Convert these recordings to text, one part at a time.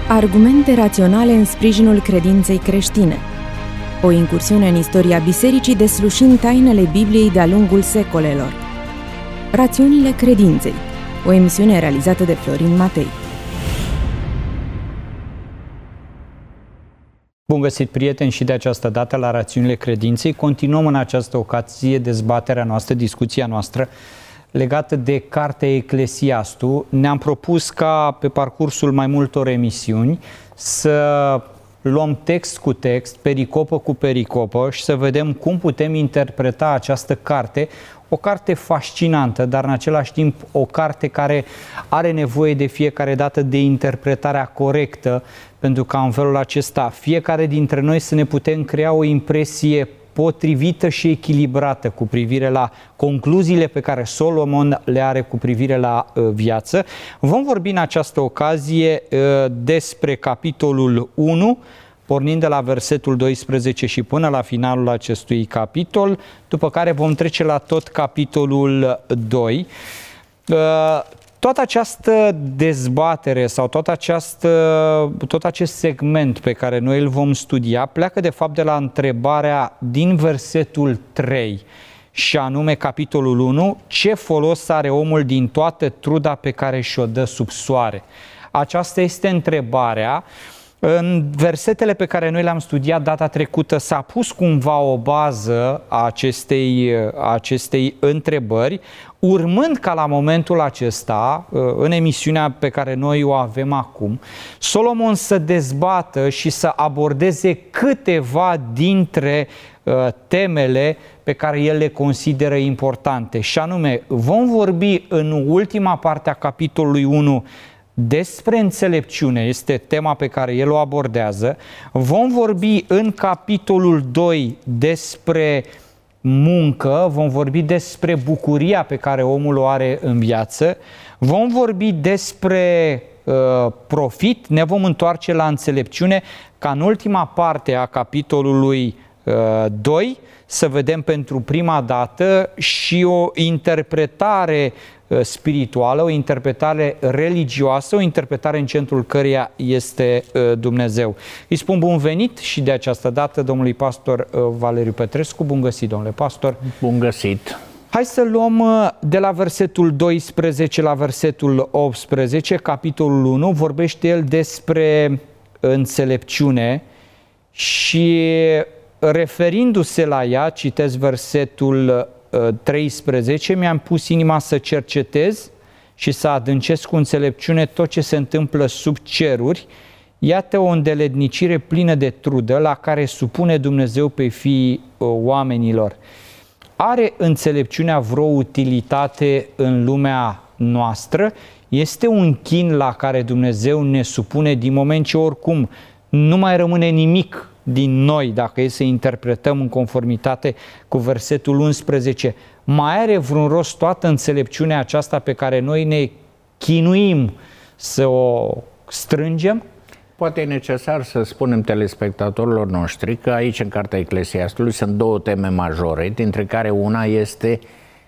Argumente raționale în sprijinul credinței creștine. O incursiune în istoria bisericii deslușind tainele Bibliei de-a lungul secolelor. Rațiunile credinței. O emisiune realizată de Florin Matei. Bun găsit, prieteni, și de această dată la Rațiunile Credinței. Continuăm în această ocazie dezbaterea noastră, discuția noastră legată de cartea Eclesiastul. Ne-am propus ca pe parcursul mai multor emisiuni să luăm text cu text, pericopă cu pericopă și să vedem cum putem interpreta această carte. O carte fascinantă, dar în același timp o carte care are nevoie de fiecare dată de interpretarea corectă, pentru ca în felul acesta fiecare dintre noi să ne putem crea o impresie potrivită și echilibrată cu privire la concluziile pe care Solomon le are cu privire la viață. Vom vorbi în această ocazie despre capitolul 1, pornind de la versetul 12 și până la finalul acestui capitol, după care vom trece la tot capitolul 2. Toată această dezbatere sau tot acest segment pe care noi îl vom studia pleacă de fapt de la întrebarea din versetul 3, și anume capitolul 1, ce folos are omul din toată truda pe care și-o dă sub soare? Aceasta este întrebarea. În versetele pe care noi le-am studiat data trecută s-a pus cumva o bază a acestei întrebări, urmând ca la momentul acesta, în emisiunea pe care noi o avem acum, Solomon să dezbată și să abordeze câteva dintre temele pe care el le consideră importante. Și anume, vom vorbi în ultima parte a capitolului 1 despre înțelepciune, este tema pe care el o abordează. Vom vorbi în capitolul 2 despre muncă, vom vorbi despre bucuria pe care omul o are în viață, vom vorbi despre profit, ne vom întoarce la înțelepciune, ca în ultima parte a capitolului 2 să vedem pentru prima dată și o interpretare spirituală, o interpretare religioasă, o interpretare în centrul căreia este Dumnezeu. Îi spun bun venit și de această dată domnului pastor Valeriu Petrescu. Bun găsit, domnule pastor! Bun găsit! Hai să luăm de la versetul 12 la versetul 18, capitolul 1, vorbește el despre înțelepciune și referindu-se la ea, citesc versetul 13, mi-am pus inima să cercetez și să adâncesc cu înțelepciune tot ce se întâmplă sub ceruri. Iată o îndeletnicire plină de trudă la care supune Dumnezeu pe fiii oamenilor. Are înțelepciunea vreo utilitate în lumea noastră? Este un chin la care Dumnezeu ne supune din moment ce oricum nu mai rămâne nimic din noi, dacă e să interpretăm în conformitate cu versetul 11, mai are vreun rost toată înțelepciunea aceasta pe care noi ne chinuim să o strângem? Poate e necesar să spunem telespectatorilor noștri că aici, în Cartea Eclesiastului, sunt două teme majore, dintre care una este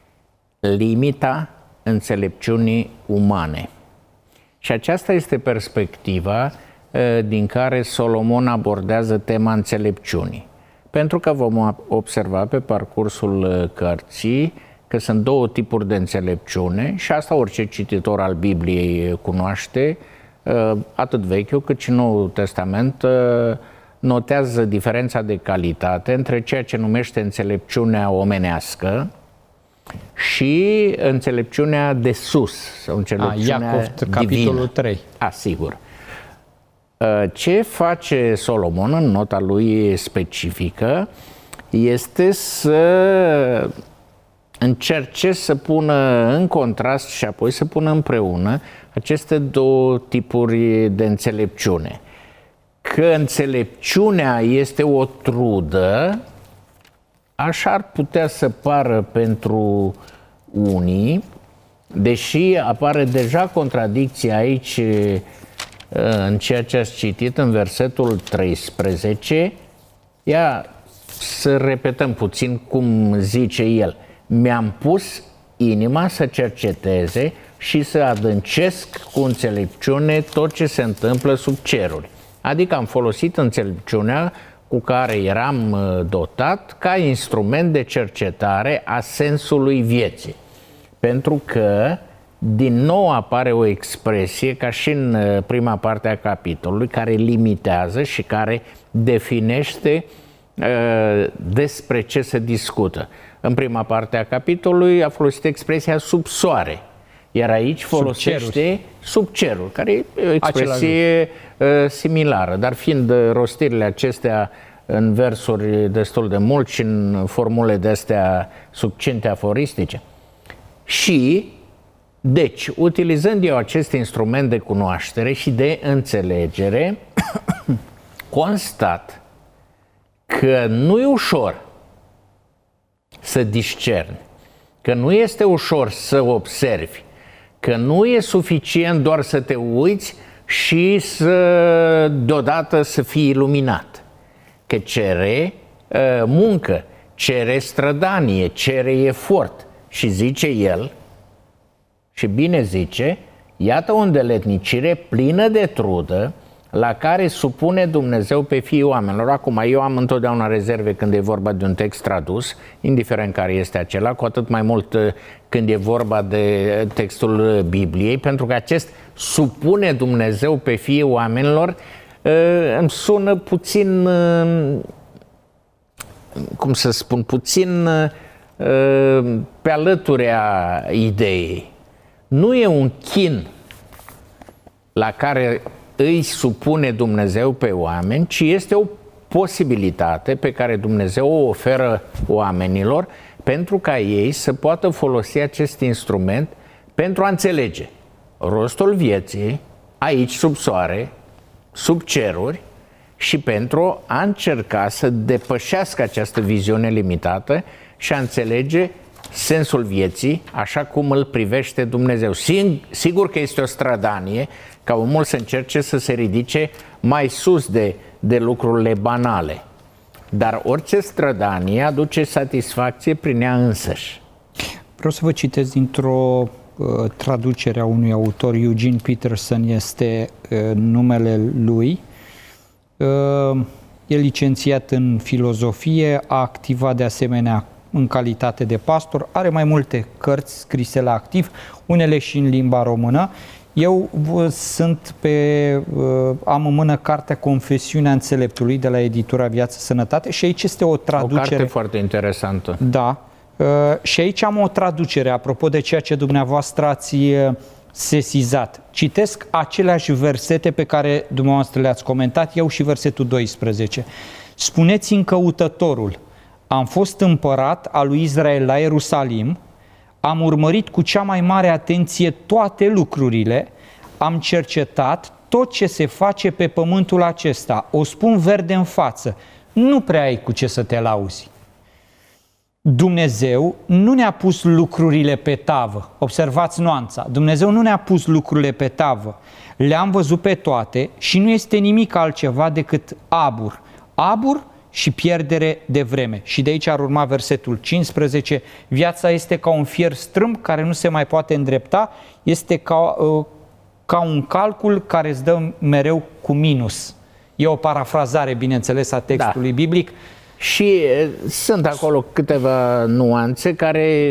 limita înțelepciunii umane. Și aceasta este perspectiva din care Solomon abordează tema înțelepciunii. Pentru că vom observa pe parcursul cărții că sunt două tipuri de înțelepciune și asta orice cititor al Bibliei cunoaște, atât Vechiul cât și Noul Testament notează diferența de calitate între ceea ce numește înțelepciunea omenească și înțelepciunea de sus, sau înțelepciunea Iacov, capitolul 3. Sigur. Ce face Solomon în nota lui specifică este să încerce să pună în contrast și apoi să pună împreună aceste două tipuri de înțelepciune. Că înțelepciunea este o trudă, așa ar putea să pară pentru unii, deși apare deja contradicția aici în ceea ce ați citit în versetul 13, ia să repetăm puțin cum zice el. Mi-am pus inima să cerceteze și să adâncesc cu înțelepciune tot ce se întâmplă sub ceruri. Adică am folosit înțelepciunea cu care eram dotat ca instrument de cercetare a sensului vieții. Pentru că din nou apare o expresie, ca și în prima parte a capitolului, care limitează și care definește despre ce se discută. În prima parte a capitolului a folosit expresia sub soare, iar aici folosește sub cerul, care e o expresie similară, dar fiind rostirile acestea în versuri destul de mult și în formule de-astea succinte aforistice. Și, deci, utilizând eu acest instrument de cunoaștere și de înțelegere, constat că nu e ușor să discerni, că nu este ușor să observi, că nu e suficient doar să te uiți și deodată să fii iluminat, că cere muncă, cere strădanie, cere efort. Și zice el, și bine zice, iată o îndeletnicire plină de trudă la care supune Dumnezeu pe fiii oamenilor. Acum, eu am întotdeauna rezerve când e vorba de un text tradus, indiferent care este acela, cu atât mai mult când e vorba de textul Bibliei, pentru că acest supune Dumnezeu pe fiii oamenilor îmi sună puțin, cum să spun, puțin pe alăturea ideii. Nu e un chin la care îi supune Dumnezeu pe oameni, ci este o posibilitate pe care Dumnezeu o oferă oamenilor pentru ca ei să poată folosi acest instrument pentru a înțelege rostul vieții aici sub soare, sub ceruri, și pentru a încerca să depășească această viziune limitată și a înțelege sensul vieții așa cum îl privește Dumnezeu. Sigur că este o strădanie ca omul să încerce să se ridice mai sus de lucrurile banale. Dar orice strădanie aduce satisfacție prin ea însăși. Vreau să vă citesc dintr-o traducere a unui autor, Eugene Peterson este numele lui. E licențiat în filozofie, a activat de asemenea în calitate de pastor, are mai multe cărți scrise la activ, unele și în limba română. Eu am în mână cartea Confesiunea Înțeleptului de la editura Viață Sănătate și aici este o traducere. O carte foarte interesantă. Da. Și aici am o traducere, apropo de ceea ce dumneavoastră ați sesizat. Citesc aceleași versete pe care dumneavoastră le-ați comentat, eu și versetul 12. Spuneți-mi căutătorul, am fost împărat al lui Israel la Ierusalim, am urmărit cu cea mai mare atenție toate lucrurile, am cercetat tot ce se face pe pământul acesta. O spun verde în față, nu prea ai cu ce să te lauzi. Dumnezeu nu ne-a pus lucrurile pe tavă. Observați nuanța. Dumnezeu nu ne-a pus lucrurile pe tavă. Le-am văzut pe toate și nu este nimic altceva decât abur. Abur și pierdere de vreme. Și de aici ar urma versetul 15. Viața este ca un fier strâmb care nu se mai poate îndrepta, este ca un calcul care îți dă mereu cu minus. E o parafrazare, bineînțeles, a textului biblic. Și sunt acolo câteva nuanțe care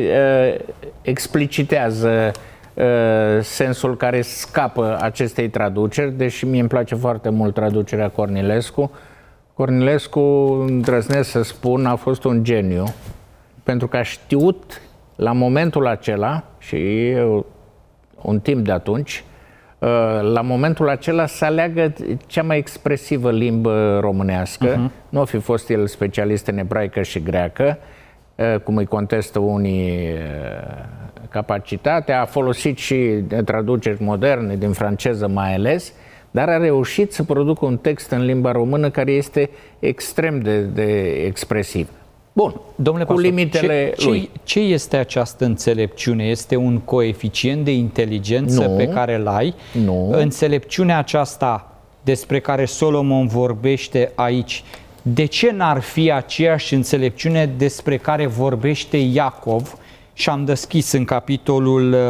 explicitează sensul care scapă acestei traduceri, deși mie îmi place foarte mult traducerea Cornilescu. Cornilescu, îndrăznesc să spun, a fost un geniu, pentru că a știut la momentul acela și un timp de atunci, la momentul acela să aleagă cea mai expresivă limbă românească. Nu a fi fost el specialist în ebraică și greacă, cum îi contestă unii capacitatea, a folosit și traduceri moderne, din franceză mai ales, dar a reușit să producă un text în limba română care este extrem de expresiv. Bun, domnule cu pastor, limitele lui. Ce este această înțelepciune? Este un coeficient de inteligență pe care îl ai? Nu. Înțelepciunea aceasta despre care Solomon vorbește aici, de ce n-ar fi aceeași înțelepciune despre care vorbește Iacov? Și am deschis în capitolul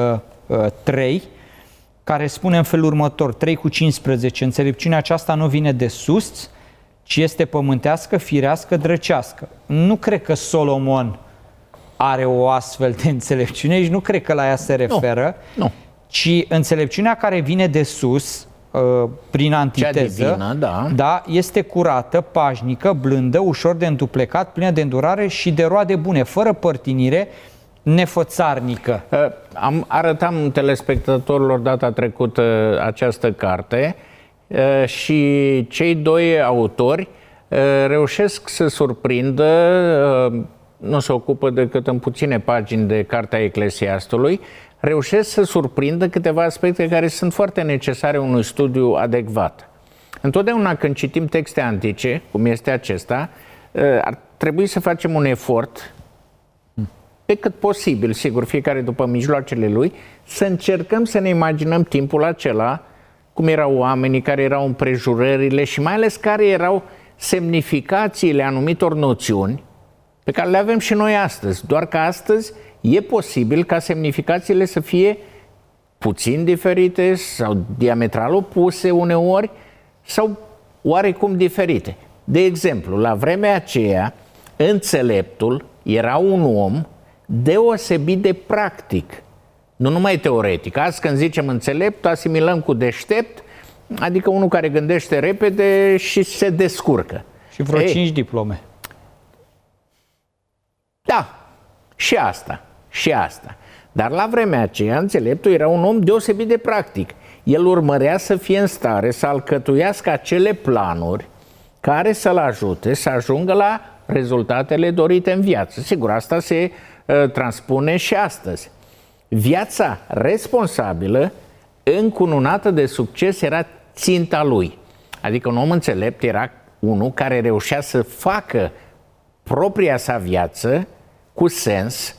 3, care spune în felul următor, 3:15, înțelepciunea aceasta nu vine de sus, ci este pământească, firească, drăcească. Nu cred că Solomon are o astfel de înțelepciune și nu cred că la ea se referă, ci înțelepciunea care vine de sus, prin antiteză, divină, da, este curată, pașnică, blândă, ușor de înduplecat, plină de îndurare și de roade bune, fără părtinire, nefățarnică. Arătam telespectatorilor data trecută această carte și cei doi autori reușesc să surprindă, nu se ocupă decât în puține pagini de Cartea Eclesiastului, reușesc să surprindă câteva aspecte care sunt foarte necesare unui studiu adecvat. Întotdeauna când citim texte antice, cum este acesta, ar trebui să facem un efort, pe cât posibil, sigur, fiecare după mijloacele lui, să încercăm să ne imaginăm timpul acela, cum erau oamenii, care erau împrejurările și mai ales care erau semnificațiile anumitor noțiuni pe care le avem și noi astăzi. Doar că astăzi e posibil ca semnificațiile să fie puțin diferite sau diametral opuse uneori sau oarecum diferite. De exemplu, la vremea aceea, înțeleptul era un om deosebit de practic, nu numai teoretic. Azi când zicem înțelept, asimilăm cu deștept, adică unul care gândește repede și se descurcă. Și vreo 5 diplome. Da, și asta. Dar la vremea aceea, înțeleptul era un om deosebit de practic. El urmărea să fie în stare să alcătuiască acele planuri care să-l ajute să ajungă la rezultatele dorite în viață. Sigur, asta se transpune și astăzi. Viața responsabilă, încununată de succes, era ținta lui. Adică un om înțelept era unul care reușea să facă propria sa viață cu sens,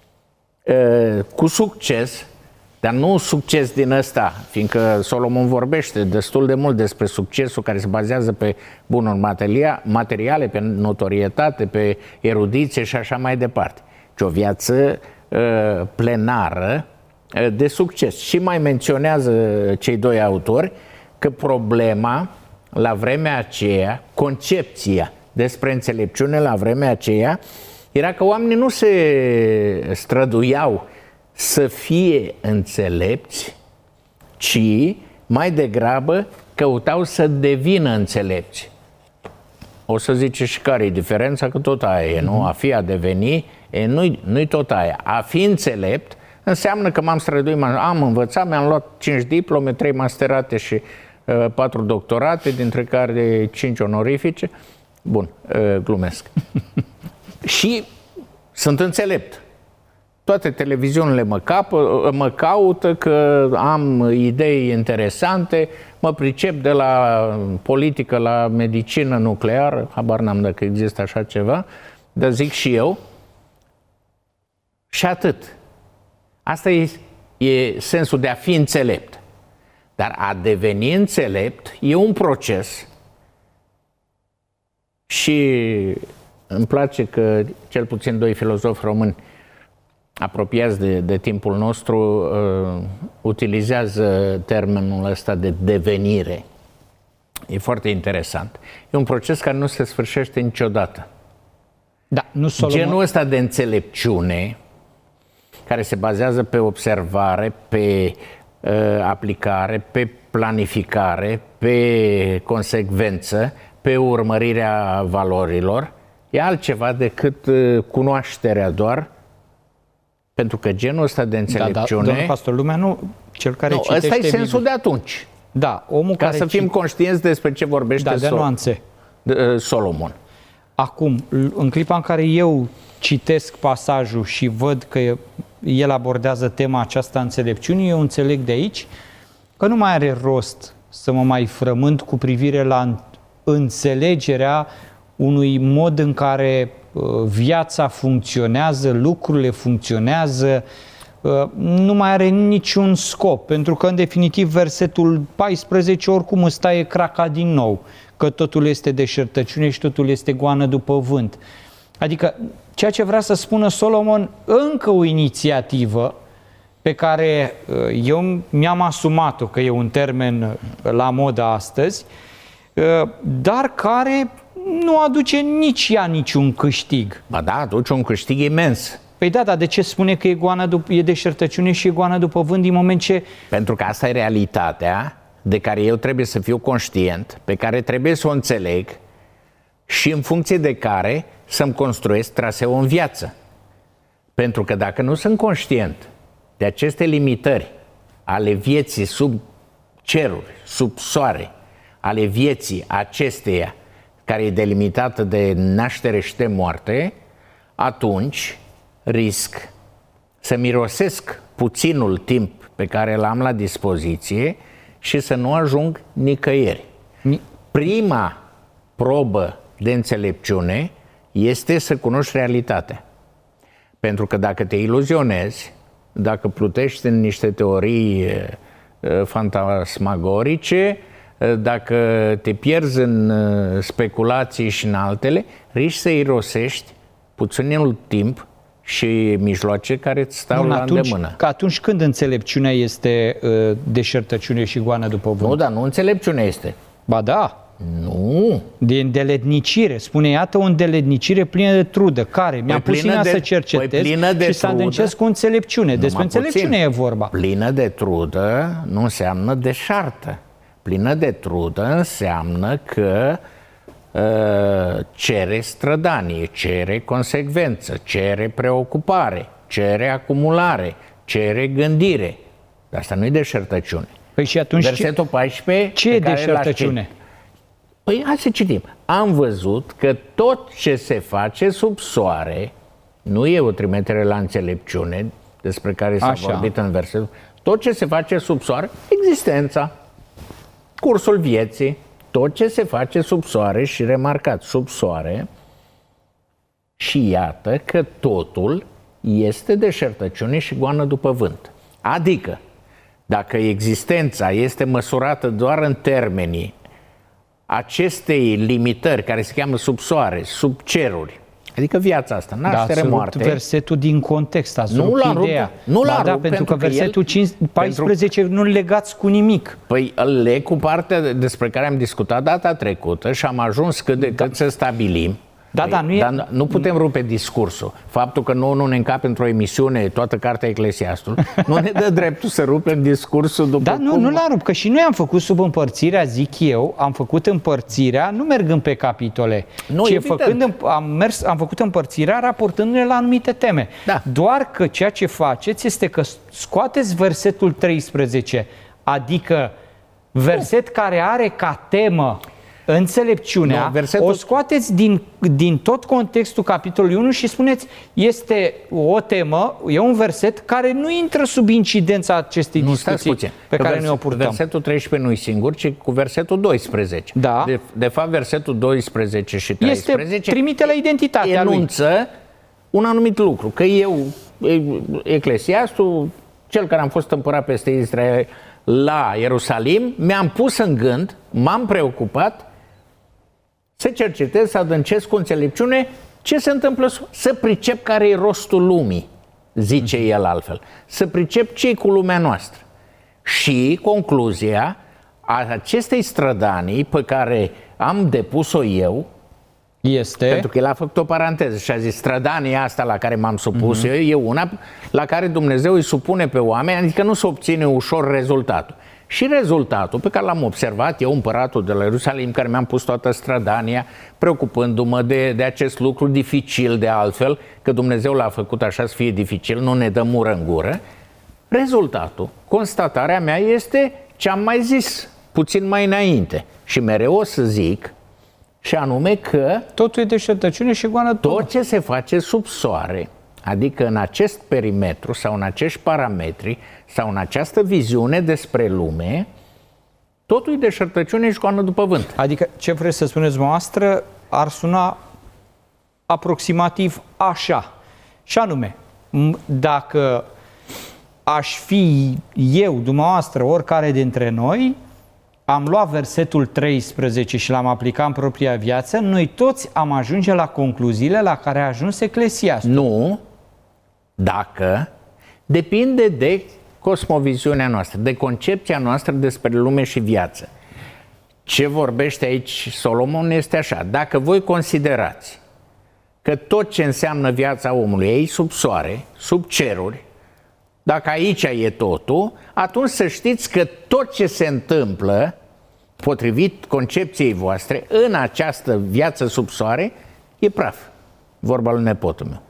cu succes, dar nu succes din ăsta, fiindcă Solomon vorbește destul de mult despre succesul care se bazează pe bunuri materiale, pe notorietate, pe erudiție și așa mai departe. Ci o viață plenară de succes. Și mai menționează cei doi autori că problema la vremea aceea, concepția despre înțelepciune la vremea aceea, era că oamenii nu se străduiau să fie înțelepți, ci mai degrabă căutau să devină înțelepți. O să zice și care e diferența, că tot aia e, nu? A fi, a deveni, nu-i tot aia. A fi înțelept înseamnă că m-am străduit, am învățat, mi-am luat 5 diplome, 3 masterate și 4 doctorate, dintre care 5 onorifice. Bun, glumesc. Și sunt înțelept. Toate televiziunile mă caută că am idei interesante, mă pricep de la politică la medicină nucleară, habar n-am dacă există așa ceva, dar zic și eu. Și atât. Asta e sensul de a fi înțelept. Dar a deveni înțelept e un proces și îmi place că cel puțin 2 filozofi români apropiați de timpul nostru utilizează termenul ăsta de devenire. E foarte interesant. E un proces care nu se sfârșește niciodată. Da, nu Solomon. Genul ăsta de înțelepciune care se bazează pe observare, pe aplicare, pe planificare, pe consecvență, pe urmărirea valorilor, e altceva decât cunoașterea doar, pentru că genul ăsta de înțelepciune... Da, domnul pastor, lumea nu... Cel care citește... Ăsta e sensul de atunci. Da, omul ca care... să fim conștienți despre ce vorbește de nuanțe. Solomon. Acum, în clipa în care eu citesc pasajul și văd că el abordează tema aceasta înțelepciunii, eu înțeleg de aici că nu mai are rost să mă mai frământ cu privire la înțelegerea unui mod în care viața funcționează, lucrurile funcționează, nu mai are niciun scop, pentru că în definitiv versetul 14 oricum îți taie craca din nou, că totul este deșertăciune și totul este goană după vânt. Adică ceea ce vrea să spună Solomon, încă o inițiativă pe care eu mi-am asumat-o, că e un termen la modă astăzi, dar care nu aduce nici ea niciun câștig. Ba da, aduce un câștig imens. Păi da, dar de ce spune că e deșertăciune și e goană după vânt din moment ce... Pentru că asta e realitatea de care eu trebuie să fiu conștient, pe care trebuie să o înțeleg și în funcție de care să-mi construiesc traseul în viață. Pentru că dacă nu sunt conștient de aceste limitări ale vieții sub ceruri, sub soare, ale vieții acesteia care e delimitată de naștere și de moarte, atunci risc să mirosesc puținul timp pe care l-am la dispoziție și să nu ajung nicăieri. Prima probă de înțelepciune este să cunoști realitatea. Pentru că dacă te iluzionezi, dacă plutești în niște teorii fantasmagorice, dacă te pierzi în speculații și în altele, risci să irosești puținul timp și mijloace care îți stau la îndemână. Atunci când înțelepciunea este deșertăciune și goană după vânt? Nu, dar nu înțelepciunea este. Ba da. Nu. De îndeletnicire. Spune, iată o îndeletnicire plină de trudă. Care? Mi-am pus să cercetez și să adâncesc cu înțelepciune. Despre înțelepciune e vorba. Plină de trudă nu înseamnă deșartă. Plină de trudă înseamnă că cere strădanie, cere consecvență, cere preocupare, cere acumulare, cere gândire. Dar asta nu e deșertăciune. Păi și atunci versetul 14, ce e deșertăciune? Păi hai să citim. Am văzut că tot ce se face sub soare, nu e o trimitere la înțelepciune, despre care s-a vorbit în versetul, tot ce se face sub soare, existența, cursul vieții, tot ce se face sub soare și remarcat sub soare, și iată că totul este deșertăciune și goană după vânt. Adică, dacă existența este măsurată doar în termenii acestei limitări care se cheamă sub soare, sub ceruri, adică viața asta, naștere, moarte. Versetul din context, ați rupt ideea. Nu l-a rupt, pentru că versetul 14 nu-l legați cu nimic. Păi îl leg cu partea despre care am discutat data trecută și am ajuns cât de cât să stabilim. Dar nu putem rupe discursul. Faptul că nu ne încape într-o emisiune toată cartea Eclesiastului nu ne dă dreptul să rupem discursul după nu l-a rupt, că și noi am făcut sub împărțirea, zic eu, am făcut împărțirea, nu mergând pe capitole, am făcut împărțirea raportându-ne la anumite teme. Da. Doar că ceea ce faceți este că scoateți versetul 13, adică verset care are ca temă înțelepciunea, o scoateți din tot contextul capitolului 1 și spuneți, este o temă, e un verset care nu intră sub incidența acestei discuții pe care noi o purtăm. Versetul 13 nu e singur, ci cu versetul 12. Da. De fapt, versetul 12 și 13 trimite la identitatea lui. Enunță un anumit lucru, că eu, Eclesiastul, cel care am fost împărat peste Israel la Ierusalim, mi-am pus în gând, m-am preocupat să cercetez, să adâncesc cu înțelepciune ce se întâmplă, să pricep care e rostul lumii, zice el altfel, să pricep ce e cu lumea noastră. Și concluzia a acestei strădanii pe care am depus-o eu este... Pentru că el a făcut o paranteză și a zis, strădania asta la care m-am supus eu e una la care Dumnezeu îi supune pe oameni, adică nu se obține ușor rezultatul. Și rezultatul pe care l-am observat eu, împăratul de la Ierusalim, care mi-am pus toată strădania, preocupându-mă de acest lucru dificil de altfel, că Dumnezeu l-a făcut așa să fie dificil, nu ne dă mură în gură. Rezultatul, constatarea mea este ce am mai zis puțin mai înainte și mereu o să zic, și anume că totul e deșertăciune și goană după vânt. Tot ce se face sub soare, adică în acest perimetru sau în acești parametri sau în această viziune despre lume, totul e deșertăciune și goană după vânt. Adică ce vreți să spuneți dumneavoastră ar suna aproximativ așa. Și anume, dacă aș fi eu, dumneavoastră, oricare dintre noi, am luat versetul 13 și l-am aplicat în propria viață, noi toți am ajunge la concluziile la care a ajuns Eclesiastul. Nu, dacă Depinde de cosmoviziunea noastră, de concepția noastră despre lume și viață. Ce vorbește aici Solomon este așa: dacă voi considerați că tot ce înseamnă viața omului e aici sub soare, sub ceruri, dacă aici e totul, atunci să știți că tot ce se întâmplă, potrivit concepției voastre, în această viață sub soare, e praf. Vorba lui nepotul meu.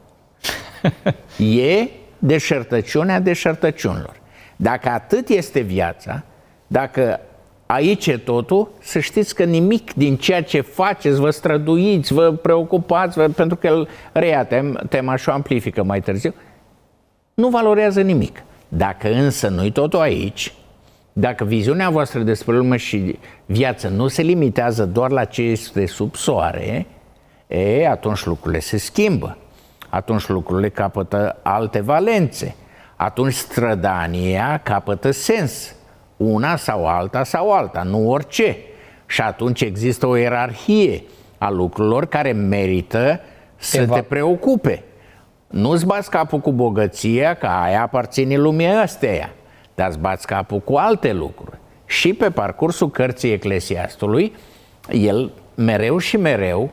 E deșertăciunea deșertăciunilor. Dacă atât este viața, dacă aici e totul, să știți că nimic din ceea ce faceți, vă străduiți, vă preocupați, pentru că el reia tema și o amplifică mai târziu, nu valorează nimic. Dacă însă nu-i totul aici, dacă viziunea voastră despre lume și viață nu se limitează doar la ce este sub soare, atunci lucrurile se schimbă. Atunci lucrurile capătă alte valențe. Atunci strădania capătă sens. Una sau alta, nu orice. Și atunci există o ierarhie a lucrurilor care merită să te preocupe. Nu-ți bați capul cu bogăția, că aia aparține lumii ăsteia, dar îți bați capul cu alte lucruri. Și pe parcursul cărții Eclesiastului, el mereu și mereu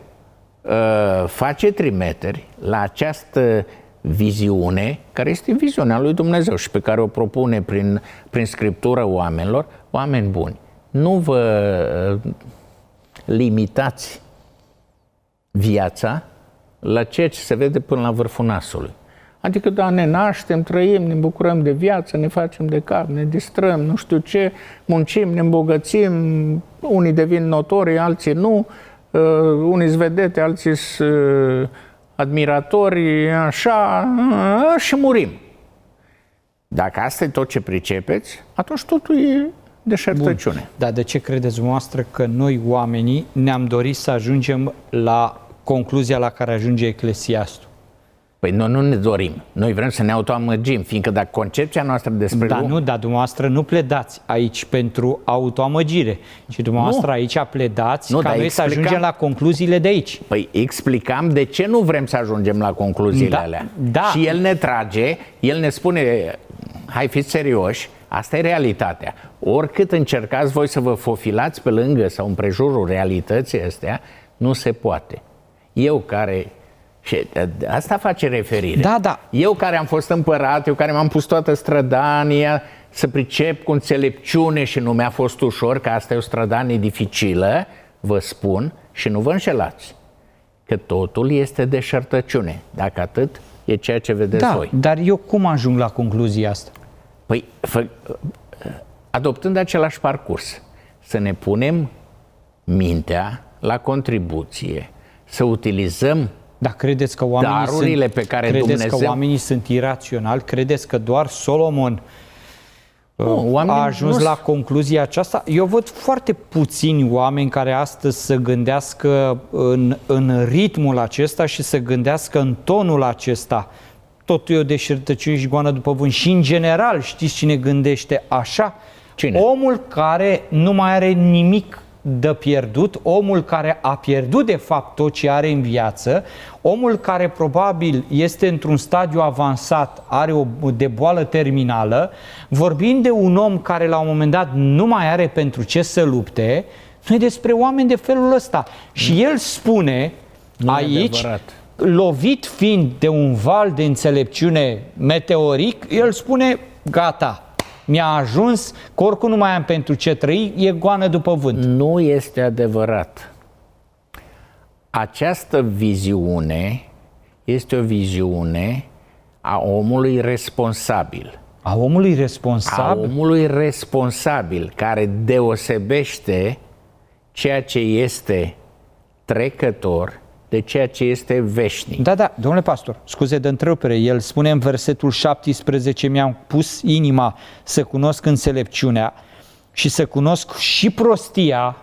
face trimiteri la această viziune, care este viziunea lui Dumnezeu și pe care o propune prin Scriptură oamenilor. Oameni buni, nu vă limitați viața la ceea ce se vede până la vârful nasului. Adică, da, ne naștem, trăim, ne bucurăm de viață, ne facem de cap, ne distrăm, nu știu ce, muncim, ne îmbogățim, unii devin notori, alții nu, unii sunt vedete, alții sunt admiratori, așa, și murim. Dacă asta e tot ce pricepeți, atunci totul e deșertăciune. Bun. Dar de ce credeți dumneavoastră că noi, oamenii, ne-am dorit să ajungem la concluzia la care ajunge Eclesiastul? Păi noi nu ne dorim. Noi vrem să ne autoamăgim, fiindcă dacă concepția noastră despre lume... Nu, dar dumneavoastră nu pledați aici pentru autoamăgire, ci dumneavoastră aici pledați ca noi să ajungem la concluziile de aici. Păi explicam de ce nu vrem să ajungem la concluziile alea. Da. Și el ne trage, el ne spune, hai fiți serioși, asta e realitatea. Oricât încercați voi să vă fofilați pe lângă sau împrejurul realității astea, nu se poate. Eu care... Și asta face referire. Da. Eu care am fost împărat, eu care m-am pus toată strădania să pricep cu înțelepciune și nu mi-a fost ușor, că asta e o strădanie dificilă, vă spun și nu vă înșelați, că totul este deșertăciune. Dacă atât, e ceea ce vedeți voi. Dar eu cum ajung la concluzia asta? Păi, adoptând același parcurs, să ne punem mintea la contribuție, să utilizăm credeți că darurile pe care Dumnezeu... că oamenii sunt iraționali? Credeți că doar Solomon a ajuns la concluzia aceasta? Eu văd foarte puțini oameni care astăzi să gândească în ritmul acesta și să gândească în tonul acesta. Totul e o deșertăciune și goană după vânt. Și în general, știți cine gândește așa? Cine? Omul care nu mai are nimic de pierdut, omul care a pierdut de fapt tot ce are în viață, omul care probabil este într-un stadiu avansat, are de boală terminală, vorbind de un om care la un moment dat nu mai are pentru ce să lupte, noi despre oameni de felul ăsta. Și el spune aici, lovit fiind de un val de înțelepciune meteoric, el spune, gata, mi-a ajuns, că oricum nu mai am pentru ce trăi, e goană după vânt. Nu este adevărat. Această viziune este o viziune a omului responsabil. A omului responsabil? A omului responsabil, care deosebește ceea ce este trecător de ceea ce este veșnic. Da, domnule pastor, scuze de întrerupere, el spune în versetul 17, mi-am pus inima să cunosc înțelepciunea și să cunosc și prostia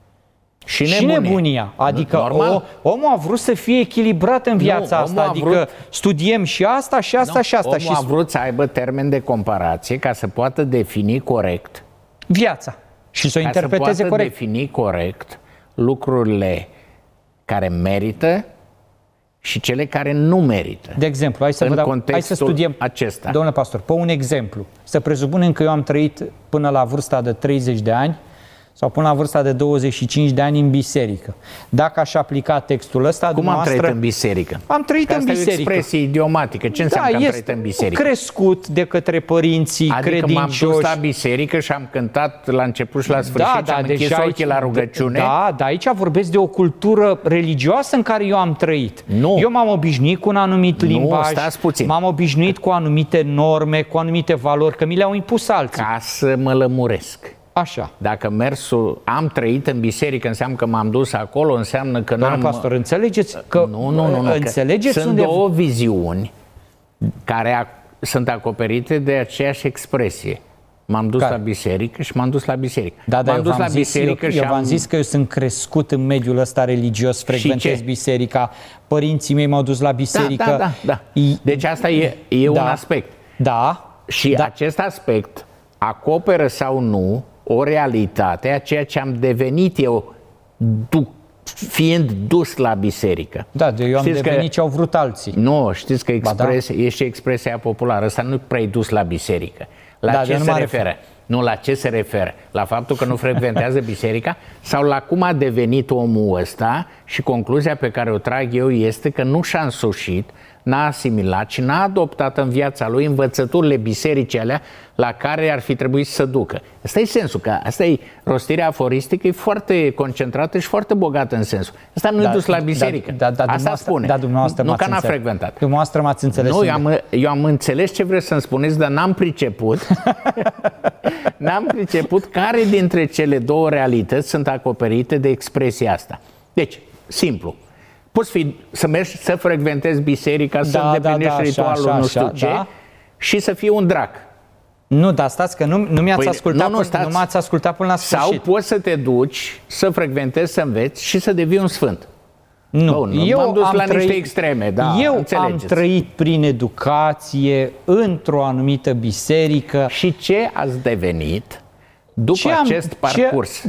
și nebunia. Adică omul a vrut să fie echilibrat în viața asta, adică studiem și asta și asta și asta. Omul a vrut să aibă termen de comparație ca să poată defini corect viața și să o interpreteze corect. Defini corect lucrurile care merită și cele care nu merită. De exemplu, hai să studiem acesta. Domnule pastor, pe un exemplu. Să presupunem că eu am trăit până la vârsta de 30 de ani sau până la vârsta de 25 de ani în biserică. Dacă aș aplica textul ăsta, cum am trăit în biserică? Am trăit în biserică. Asta e o expresie idiomatică. Ce înseamnă că am trăit în biserică? Crescut de către părinții credincioși. M-am dus la biserică și am cântat la început și la sfârșit și am închis ochii la rugăciune. Da, dar aici vorbesc de o cultură religioasă în care eu am trăit. Nu. Eu m-am obișnuit cu un anumit limbaj, stați puțin. M-am obișnuit cu anumite norme, cu anumite valori, că mi le-au impus alții. Ca să mă lămuresc. Așa. Dacă mersul, am trăit în biserică, înseamnă că m-am dus acolo, înseamnă că Doamne pastor, înțelegeți că nu, înțelegeți sunt două viziuni care sunt acoperite de aceeași expresie. M-am dus la biserică și m-am dus la biserică. Da, m-am dus la biserică și eu v-am zis că eu sunt crescut în mediul ăsta religios, frecventez biserica, părinții mei m-au dus la biserică. Da. Deci asta e un aspect. Da. Și acest aspect acoperă sau nu o realitate a ceea ce am devenit eu fiind dus la biserică. Da, eu am devenit ce au vrut alții. Nu, știți că e și expresia populară. Asta nu prea dus la biserică. La ce se referă? Nu, la ce se referă? La faptul că nu frecventează biserica sau la cum a devenit omul ăsta? Și concluzia pe care o trag eu este că nu și-a însușit, n-a asimilat și n-a adoptat în viața lui învățăturile bisericii alea la care ar fi trebuit să ducă. Asta e sensul, că asta e rostirea aforistică, e foarte concentrată și foarte bogată în sensul. Asta nu e dus la biserică. Asta spune. Nu că n-a frecventat. Dumneavoastră m-ați înțeles. Nu, eu am înțeles ce vreți să-mi spuneți, dar n-am priceput. N-am priceput care dintre cele două realități sunt acoperite de expresia asta. Deci, simplu. Poți să mergi să frecventezi biserica, să îndeplinești ritualul, nu știu ce, și să fii un drac. Nu, dar stați că nu mi-ați ascultat, nu m-ați ascultat până la sfârșit. Sau poți să te duci, să frecventezi, să înveți și să devii un sfânt. Nu, eu m-am dus la niște extreme, eu am trăit prin educație într-o anumită biserică. Și ce ați devenit după acest parcurs?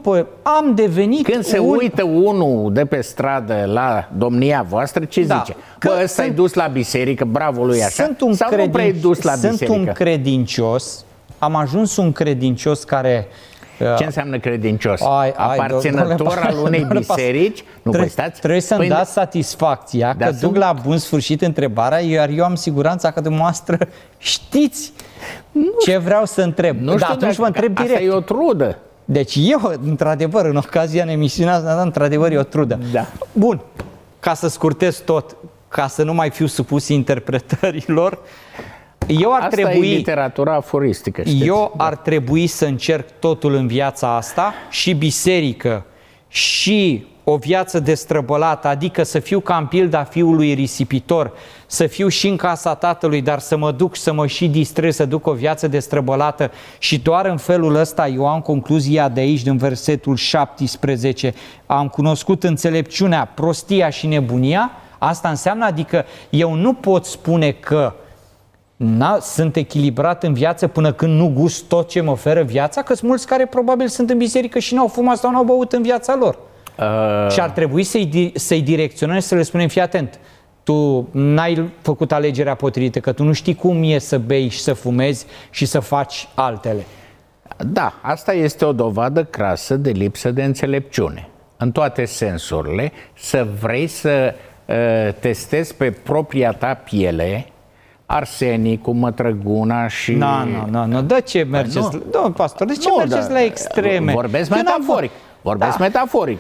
Am devenit... Când se uită unul de pe stradă la domnia voastră, ce zice? Bă, ăsta e dus la biserică, bravo lui așa. Sau nu prea e dus la biserică? Sunt un credincios, am ajuns un credincios care... Ce înseamnă credincios? Aparținător al unei biserici? Trebuie să-mi dați satisfacția că duc la bun sfârșit întrebarea, iar eu am siguranța că dumneavoastră știți ce vreau să întreb. Nu știu, atunci vă întreb direct. Asta e o trudă. Deci eu, într-adevăr, în ocazia în emisiunea asta, într-adevăr e o trudă. Da. Bun, ca să scurtez tot, ca să nu mai fiu supus interpretărilor, Asta e literatura aforistică, știți? Ar trebui să încerc totul în viața asta, și biserică, și o viață destrăbălată, adică să fiu ca în pilda fiului risipitor, să fiu și în casa tatălui, dar să mă duc, să mă și distrez, să duc o viață destrăbălată, și doar în felul ăsta eu am concluzia de aici, din versetul 17, am cunoscut înțelepciunea, prostia și nebunia. Asta înseamnă, adică eu nu pot spune că sunt echilibrat în viață până când nu gust tot ce mă oferă viața, că sunt mulți care probabil sunt în biserică și n-au fumat sau n-au băut în viața lor. Și ar trebui să-i direcționăm și să le spunem: fii atent, tu n-ai făcut alegerea potrivită, că tu nu știi cum e să bei și să fumezi și să faci altele. Da, asta este o dovadă crasă de lipsă de înțelepciune. În toate sensurile, să vrei să testezi pe propria ta piele arsenicul, mătrăguna și... Nu, de ce mergeți? Domnul pastor, de ce mergeți la extreme? Vorbesc metaforic. Metaforic.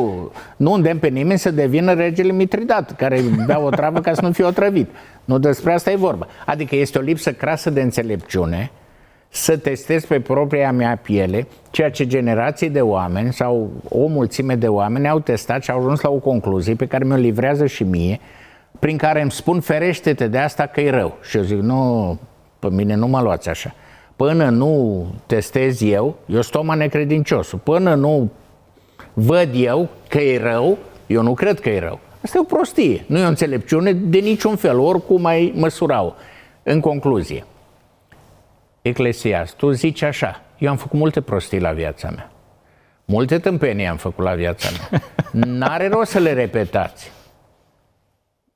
Nu îndemn pe nimeni să devină regele Mitridat, care bea o travă ca să nu fie otrăvit. Nu despre asta e vorba. Adică este o lipsă crasă de înțelepciune să testez pe propria mea piele ceea ce generații de oameni sau o mulțime de oameni au testat și au ajuns la o concluzie pe care mi-o livrează și mie, prin care îmi spun: ferește-te de asta că e rău. Și eu zic: nu, pe mine nu mă luați așa. Până nu testez eu sunt om necredinciosul. Până nu văd eu că e rău, eu nu cred că e rău. Asta e o prostie, nu e o înțelepciune de niciun fel, oricum ai măsura-o. În concluzie, Eclesiastul zice așa: eu am făcut multe prostii la viața mea. Multe tâmpenii am făcut la viața mea. N-are rost să le repetați.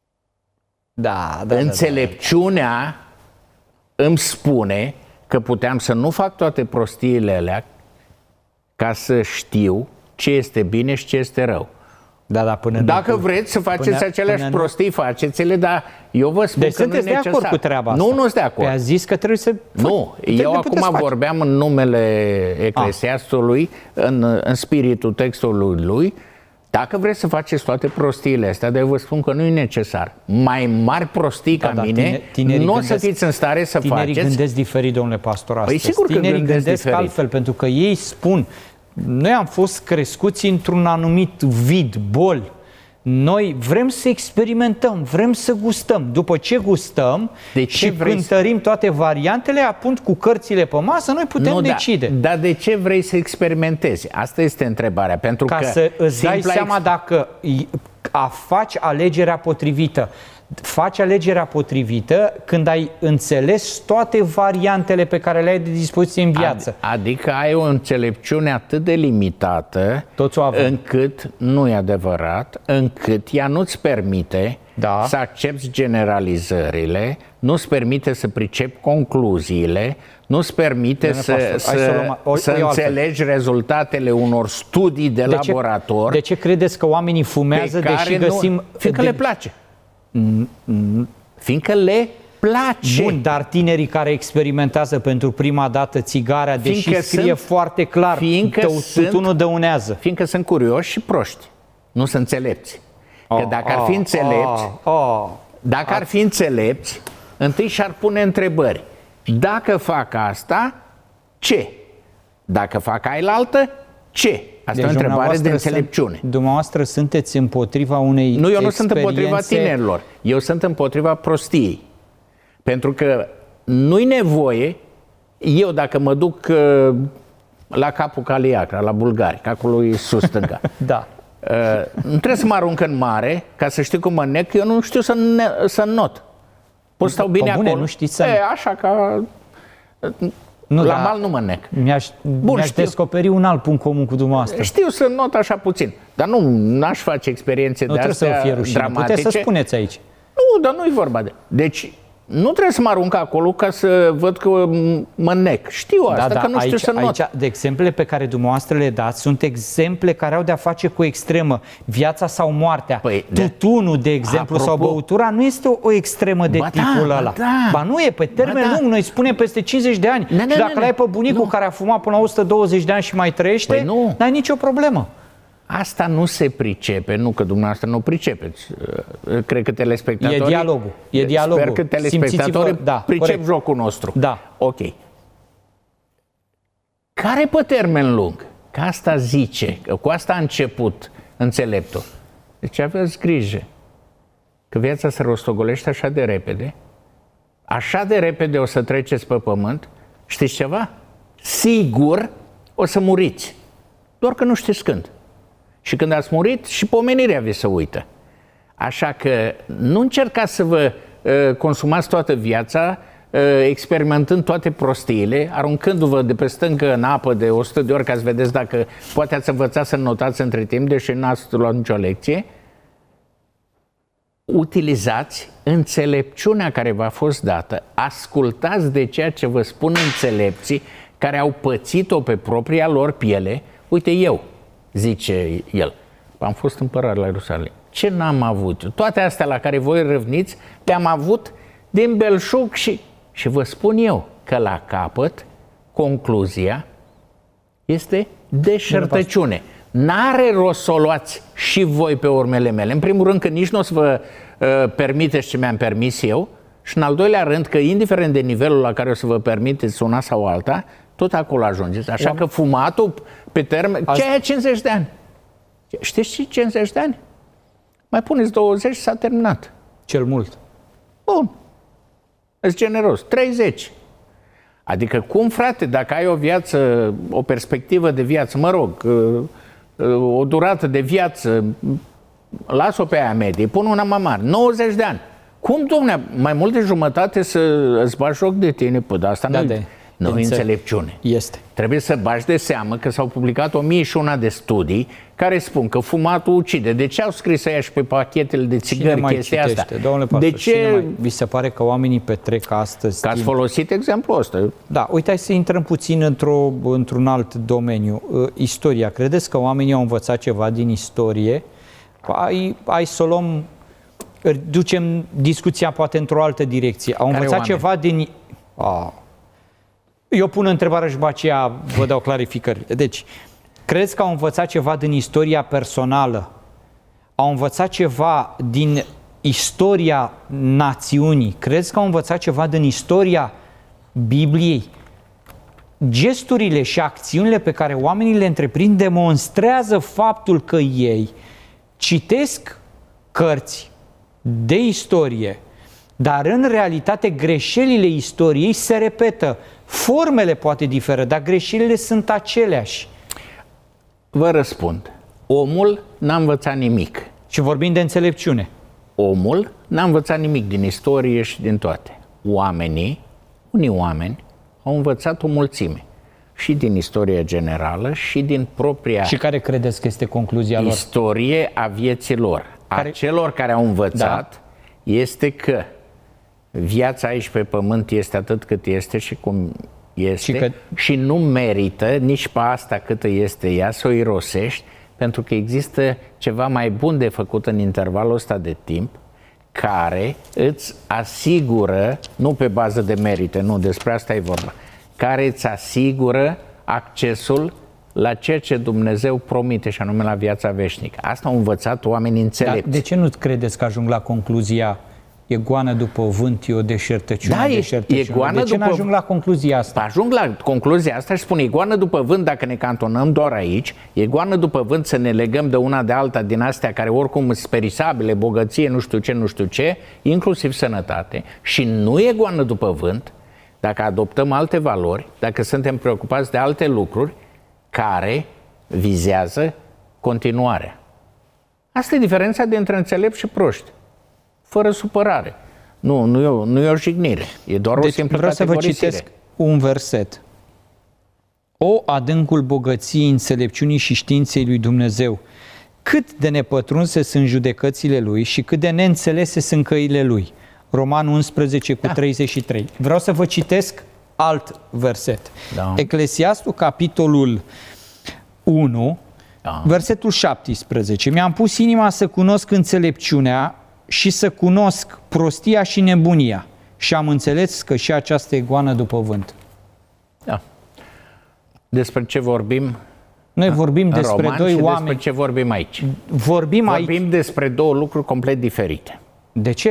Da. Înțelepciunea îmi spune că puteam să nu fac toate prostiile alea ca să știu ce este bine și ce este rău. Dacă vreți să faceți aceleași prostii, faceți-le, dar eu vă spun că nu e necesar. Deci sunteți de acord cu treaba asta? Nu sunt de acord. A zis că trebuie să... Nu, eu acum vorbeam în numele Eclesiastului, în spiritul textului lui. Dacă vreți să faceți toate prostiile astea, dar eu vă spun că nu e necesar. Mai mari prostii ca mine, nu o să fiți în stare să faceți. Tinerii gândesc diferit, domnule pastor, astăzi. Păi sigur că tinerii gândesc altfel, pentru că ei spun: noi am fost crescuți într-un anumit vid, bol. Noi vrem să experimentăm, vrem să gustăm. După ce gustăm și cântărim toate variantele, apunt cu cărțile pe masă, noi putem decide. Dar de ce vrei să experimentezi? Asta este întrebarea. Pentru ca să îți dai seama dacă faci alegerea potrivită. Faci alegerea potrivită când ai înțeles toate variantele pe care le ai de dispoziție în viață. Adică ai o înțelepciune atât de limitată, încât, nu e adevărat, încât ea nu-ți permite să accepti generalizările, nu-ți permite să pricepi concluziile, nu-ți permite să înțelegi rezultatele unor studii de laborator. De ce credeți că oamenii fumează deși găsim... Fiindcă le place. Fiindcă le place. Bun, dar tinerii care experimentează pentru prima dată țigarea, deși scrie foarte clar, tutunul dăunează. Fiindcă sunt curioși și proști. Nu sunt înțelepți. Că dacă ar fi înțelepți, dacă ar fi înțelepți, întâi și-ar pune întrebări. Dacă fac asta, ce? Dacă fac ailaltă, ce? Asta e o întrebare de înțelepciune. Dumneavoastră sunteți împotriva unei Nu, eu nu sunt împotriva tinerilor. Eu sunt împotriva prostiei. Pentru că nu-i nevoie, eu dacă mă duc la capul Caliacra, la Bulgari, că acolo e sus stânga. Nu trebuie să mă arunc în mare ca să știu cum mă nec, eu nu știu să not. Pot stau bine acolo. Nu știți să... așa ca... La mal nu mă nec. Mi-aș descoperi un alt punct comun cu dumneavoastră. Știu să not așa puțin, dar n-aș face experiențe de astea dramatice. Puteți să spuneți aici. Nu, dar nu-i vorba de... Deci, nu trebuie să mă arunc acolo ca să văd că mă nec. Știu asta, că nu știu să not. Aici, de exemplele pe care dumneavoastră le dați, sunt exemple care au de-a face cu extremă. Viața sau moartea. Tutunul, de exemplu, sau băutura, nu este o extremă de tipul ăla. Ba nu e, pe termen lung, noi spunem peste 50 de ani. Și dacă l-ai pe bunicul care a fumat până la 120 de ani și mai trăiește, n-ai nicio problemă. Asta nu se pricepe, nu că dumneavoastră nu pricepeți. Cred că telespectatorii... E dialogul. Sper că telespectatorii pricep jocul nostru. Ok. Care pe termen lung? Că asta zice, că cu asta a început înțeleptul. Deci aveți grijă că viața se rostogolește așa de repede o să treceți pe pământ. Știți ceva? Sigur o să muriți. Doar că nu știți când. Și când ați murit, și pomenirea vi se uită. Așa că nu încercați să vă consumați toată viața experimentând toate prostiile, aruncându-vă de pe stâncă în apă de 100 de ori ca să vedeți dacă poate ați învățat să notați între timp, deși n-ați luat nicio lecție. Utilizați înțelepciunea care v-a fost dată, ascultați de ceea ce vă spun înțelepții care au pățit-o pe propria lor piele. Uite, eu, zice el, am fost împărat la Ierusalim. Ce n-am avut? Toate astea la care voi râvniți le-am avut din belșug și vă spun eu că la capăt concluzia este deșertăciune. N-are rost să o luați și voi pe urmele mele. În primul rând că nici nu o să vă permiteți ce mi-am permis eu și în al doilea rând că indiferent de nivelul la care o să vă permiteți una sau alta, tot acolo ajungeți. Așa că fumatul pe termen... Ce e 50 de ani? Știți ce 50 de ani? Mai puneți 20 și s-a terminat. Cel mult. Bun. Ești generos. 30. Adică cum, frate, dacă ai o viață, o perspectivă de viață, mă rog, o durată de viață, las-o pe aia medie, pun una mai mare, 90 de ani. Cum, dom'le, mai mult de jumătate să îți bagi joc de tine? Păi, dar asta nu înțelepciune. Este. Trebuie să bagi de seamă că s-au publicat 1001 de studii care spun că fumatul ucide. De ce au scris ăia și pe pachetele de țigări chestia asta? Domnule pastor, de ce vi se pare că oamenii petrec astăzi Că ați folosit exemplul ăsta. Da, uite, hai să intrăm puțin într-un alt domeniu. Istoria. Credeți că oamenii au învățat ceva din istorie? Hai să o luăm, ducem discuția poate într-o altă direcție. Au învățat ceva din... Eu pun întrebarea și după aceea vă dau clarificări. Deci, credeți că au învățat ceva din istoria personală? Au învățat ceva din istoria națiunii? Credeți că au învățat ceva din istoria Bibliei? Gesturile și acțiunile pe care oamenii le întreprind demonstrează faptul că ei citesc cărți de istorie, dar în realitate greșelile istoriei se repetă. Formele poate diferă, dar greșelile sunt aceleași. Vă răspund. Omul n-a învățat nimic. Și vorbim de înțelepciune. Omul n-a învățat nimic din istorie și din toate. Unii oameni au învățat o mulțime. Și din istoria generală și din propria... Și care credeți că este concluzia lor? Istorie a vieții lor. A celor care au învățat este că viața aici pe pământ este atât cât este și cum este și nu merită nici pe asta cât este ea să o irosești, pentru că există ceva mai bun de făcut în intervalul ăsta de timp care îți asigură, nu pe bază de merite, nu, despre asta e vorba, care îți asigură accesul la ceea ce Dumnezeu promite, și anume la viața veșnică. Asta au învățat oamenii înțelepți. Dar de ce nu credeți că ajung la concluzia e goană după vânt, e o deșertăciune? Da, e goană. De ce n-ajung la concluzia asta? Ajung la concluzia asta și spun, e goană după vânt dacă ne cantonăm doar aici, e goană după vânt să ne legăm de una de alta din astea care oricum sunt sperisabile, bogăție, nu știu ce, inclusiv sănătate, și nu e goană după vânt dacă adoptăm alte valori, dacă suntem preocupați de alte lucruri care vizează continuarea. Asta e diferența dintre înțelepți și proști. Fără supărare. Nu e o jignire. E doar o simplă vreau să vă citesc un verset. O adâncul bogăției, înțelepciunii și științei lui Dumnezeu, cât de nepătrunse sunt judecățile lui și cât de neînțelese sunt căile lui. Roman 11 cu 33. Vreau să vă citesc alt verset. Eclesiastul, capitolul 1, versetul 17. Mi-am pus inima să cunosc înțelepciunea și să cunosc prostia și nebunia și am înțeles că și aceasta e goană după vânt. Da. Despre ce vorbim? Noi vorbim despre doi oameni. Despre ce vorbim aici? Vorbim despre două lucruri complet diferite. De ce?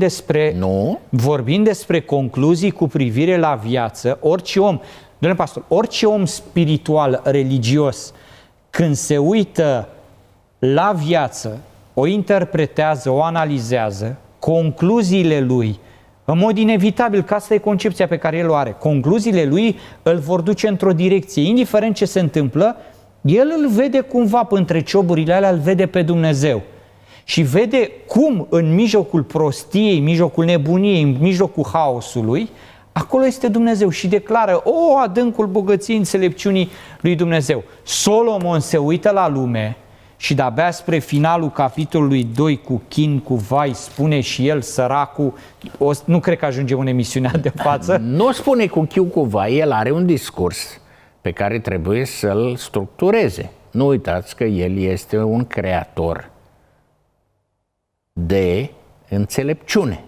Vorbim despre concluzii cu privire la viață. Orice om, domnule pastor, orice om spiritual, religios, când se uită la viață, o interpretează, o analizează, concluziile lui, în mod inevitabil, că asta e concepția pe care el o are, concluziile lui îl vor duce într-o direcție. Indiferent ce se întâmplă, el îl vede cumva între cioburile alea, îl vede pe Dumnezeu. Și vede cum în mijlocul prostiei, în mijlocul nebuniei, în mijlocul haosului, acolo este Dumnezeu și declară, adâncul bogăției înțelepciunii lui Dumnezeu. Solomon se uită la lume și de-abia spre finalul capitolului 2 cu chin, cu vai, spune și el, săracul, nu cred că ajungem în emisiunea de față. Nu spune cu chiu, cu vai, el are un discurs pe care trebuie să-l structureze. Nu uitați că el este un creator de înțelepciune.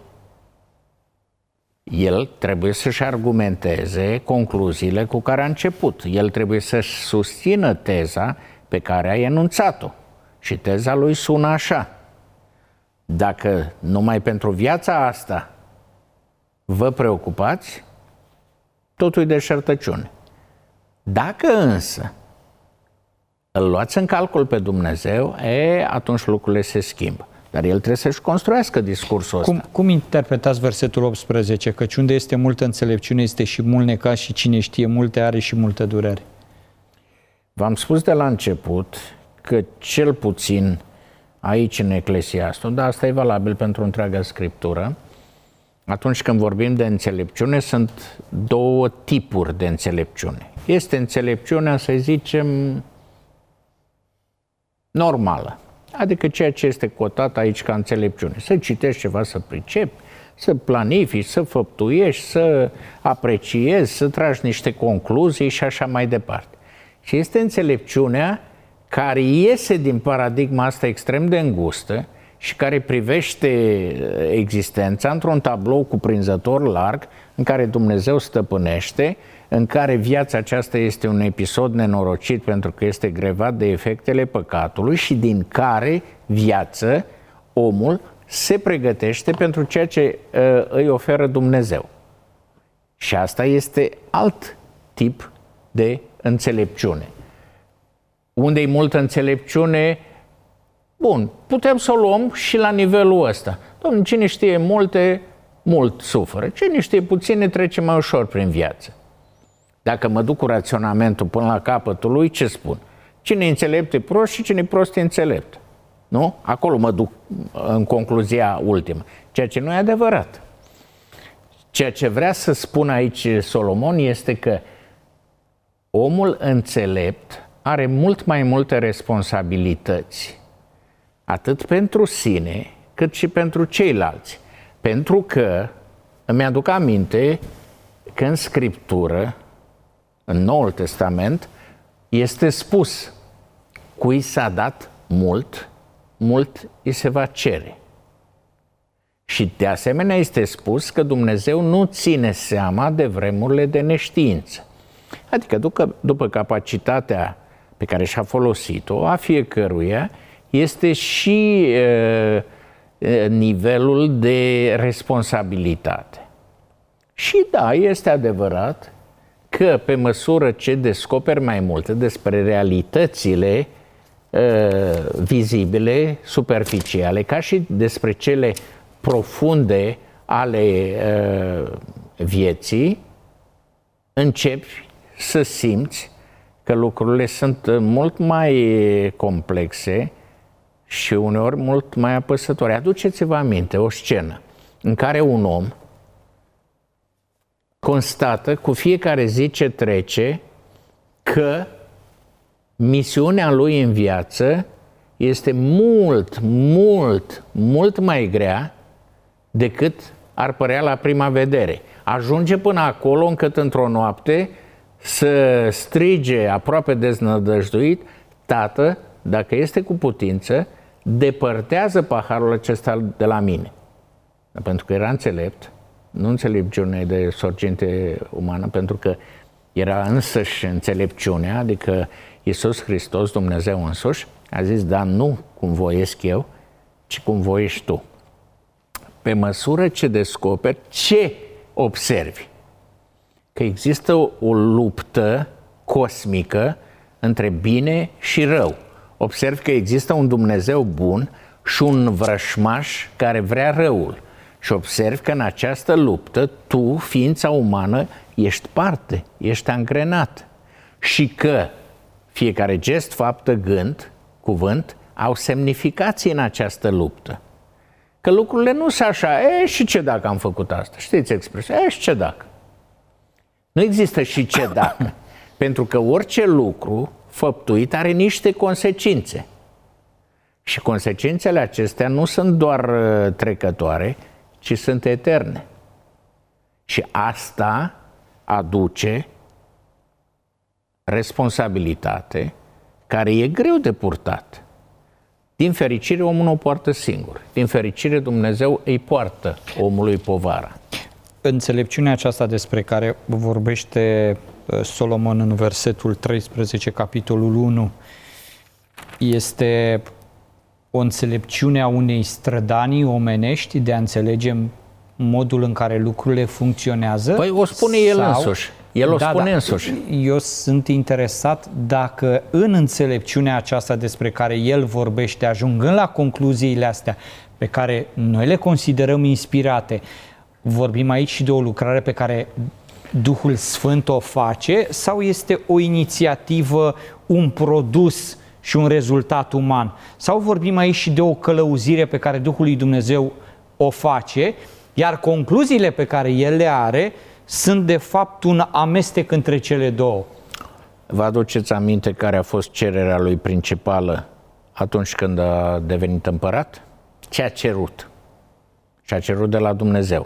El trebuie să-și argumenteze concluziile cu care a început. El trebuie să-și susțină teza pe care a enunțat-o. Și teza lui sună așa: dacă numai pentru viața asta vă preocupați, totul e deșertăciune. Dacă însă îl luați în calcul pe Dumnezeu, atunci lucrurile se schimbă. Dar el trebuie să-și construiască discursul ăsta. Cum interpretați versetul 18? Căci unde este multă înțelepciune, este și mult necaz și cine știe multe are și multă durere. V-am spus de la început că cel puțin aici în Eclesiastul, dar asta e valabil pentru întreaga Scriptură, atunci când vorbim de înțelepciune, sunt două tipuri de înțelepciune. Este înțelepciunea, să zicem, normală, adică ceea ce este cotat aici ca înțelepciune. Să citești ceva, să pricepi, să planifici, să făptuiești, să apreciezi, să tragi niște concluzii și așa mai departe. Și este înțelepciunea care iese din paradigma asta extrem de îngustă și care privește existența într-un tablou cuprinzător larg în care Dumnezeu stăpânește, în care viața aceasta este un episod nenorocit pentru că este grevat de efectele păcatului și din care viață omul se pregătește pentru ceea ce îi oferă Dumnezeu. Și asta este alt tip de înțelepciune. Unde e multă înțelepciune, bun, putem să o luăm și la nivelul ăsta. Dom'le, cine știe multe, mult suferă. Cine știe puține, trece mai ușor prin viață. Dacă mă duc cu raționamentul până la capătul lui, ce spun? Cine e înțelept e prost și cine e prost e înțelept. Nu? Acolo mă duc în concluzia ultimă. Ceea ce nu e adevărat. Ceea ce vrea să spun aici Solomon este că omul înțelept are mult mai multe responsabilități, atât pentru sine, cât și pentru ceilalți. Pentru că îmi aduc aminte că în Scriptură, în Noul Testament, este spus: cui s-a dat mult, mult îi se va cere. Și de asemenea este spus că Dumnezeu nu ține seama de vremurile de neștiință. Adică după capacitatea pe care și-a folosit-o, a fiecăruia este și nivelul de responsabilitate. Și da, este adevărat că pe măsură ce descoperi mai multe despre realitățile vizibile, superficiale, ca și despre cele profunde ale vieții, începi să simți că lucrurile sunt mult mai complexe și uneori mult mai apăsătoare. Aduceți-vă aminte o scenă în care un om constată cu fiecare zi ce trece că misiunea lui în viață este mult mai grea decât ar părea la prima vedere. Ajunge până acolo încât într-o noapte să strige aproape deznădăjduit: Tată, dacă este cu putință, depărtează paharul acesta de la mine. Pentru că era înțelept, nu înțelepciune de sorginte umană, pentru că era însăși înțelepciunea, adică Iisus Hristos, Dumnezeu însuși, a zis: da, nu cum voiesc eu, ci cum voiești tu. Pe măsură ce descoperi, ce observi? Că există o luptă cosmică între bine și rău. Observi că există un Dumnezeu bun și un vrășmaș care vrea răul. Și observi că în această luptă tu, ființa umană, ești parte, ești angrenat. Și că fiecare gest, faptă, gând, cuvânt au semnificații în această luptă. Că lucrurile nu sunt așa: și ce dacă am făcut asta? Știți expresia? Și ce dacă? Nu există și ce dacă. Pentru că orice lucru făptuit are niște consecințe. Și consecințele acestea nu sunt doar trecătoare, ci sunt eterne. Și asta aduce responsabilitate care e greu de purtat. Din fericire, omul nu o poartă singur. Din fericire, Dumnezeu îi poartă omului povara. Înțelepciunea aceasta despre care vorbește Solomon în versetul 13, capitolul 1, este o înțelepciune a unei strădanii omenești de a înțelege modul în care lucrurile funcționează? Păi o spune el însuși. El o spune însuși. Eu sunt interesat dacă în înțelepciunea aceasta despre care el vorbește, ajungând la concluziile astea pe care noi le considerăm inspirate, vorbim aici și de o lucrare pe care Duhul Sfânt o face, sau este o inițiativă, un produs și un rezultat uman? Sau vorbim aici și de o călăuzire pe care Duhul lui Dumnezeu o face Iar concluziile pe care el le are sunt de fapt un amestec între cele două. Vă aduceți aminte care a fost cererea lui principală atunci când a devenit împărat? Ce a cerut? Și a cerut de la Dumnezeu.